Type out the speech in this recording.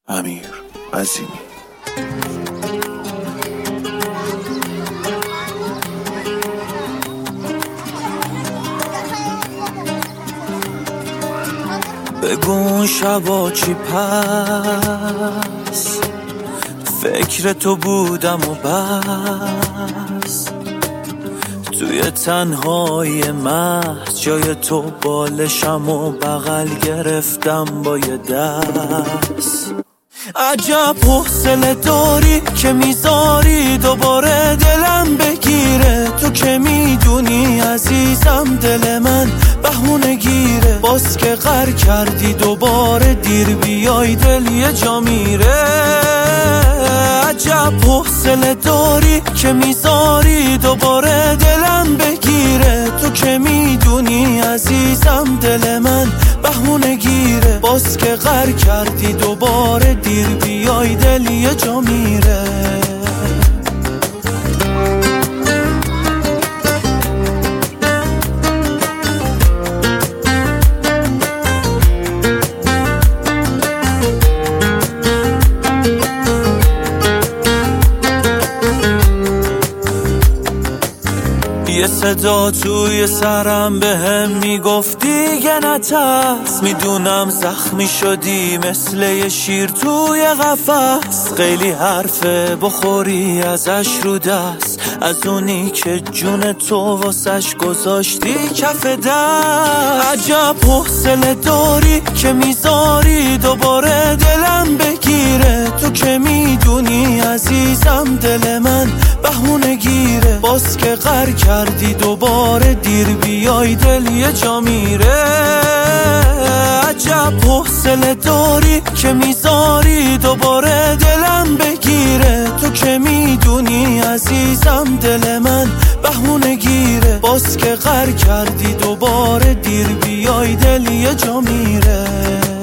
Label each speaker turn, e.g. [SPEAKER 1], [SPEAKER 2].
[SPEAKER 1] امیر عظیمی.
[SPEAKER 2] بگو اون شبا چی پس فکر تو بودم و بس، توی تنهای محض جای تو بالشم و بغل گرفتم با یه دست. عجب حوصله داری که میذاری دوباره دلم بگیره، تو که میدونی عزیزم دل من بهونه گیره، باز که غر کردی دوباره دیر بیای دل یه جا میره. عجب حوصله داری که میذاری دوباره دلم بگیره، تو که میدونی عزیزم دل من بهونه گیره، باز که غر کردی دوباره دیر بیای دل یه جا میره. یه صدا توی سرم بهم میگفت دیگه نترس، میدونم زخمی شدی مثل یه شیر توی قفس، خیلی حرفه بخوری ازش رو دست، از اونی که جون تو واسش گذاشتی کف دست. عجب حوصله داری که میذاری دوباره دلم بگیره، تو که میدونی عزیزم دل من بهونه گیره، باز که غر کردی دوباره دیر بیای دل یه جا میره. عجب حوصله داری که میذاری دوباره دلم بگیره، تو که میدونی عزیزم دل من بهونه گیره، باز که غر کردی دوباره دیر بیای دل یه جا میره.